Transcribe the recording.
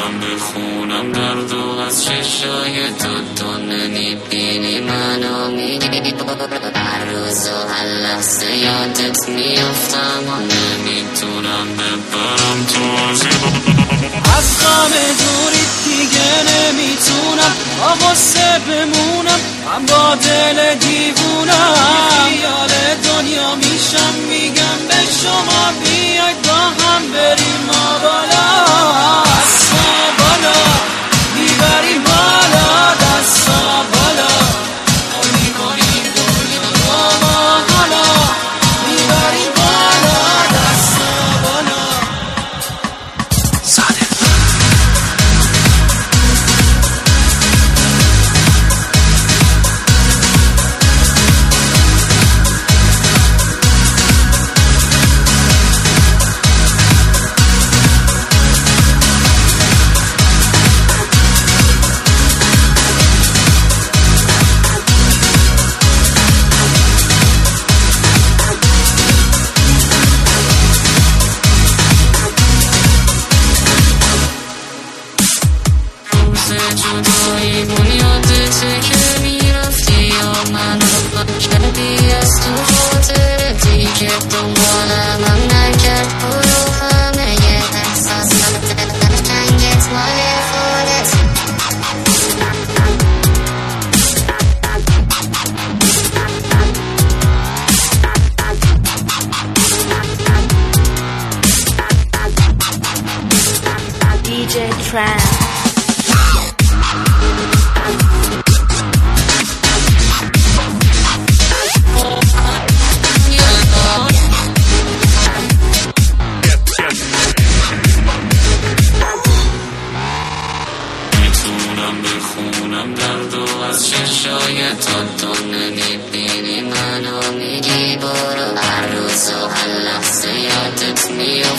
میتونم بخونم درد و از چشای تو نمیبینی منو میگی هر روز و هر لحظه یادت میافتم و نمیتونم ببرم تو از غم دوریت دیگه نمیتونم با غصه بمونم من با دل دیوونم خیال دنیا میشم میگم به شما بیاید با هم بریم ما بالا دستا بالا میبریم بالا دستا بالا اولی کنیم دنیا با ما حالا میبریم بالا دستا بالا ساده جدایی بنیادته که میرفتی یا من کردی از تو خاطر دیگه دنبالم نکرد برو همه یه احساسات قشنگت مال خودت DJ Tran بخونم درد و از چشای تو نمیبینی منو میگی برو هر روز و هر لحظه یادت میفته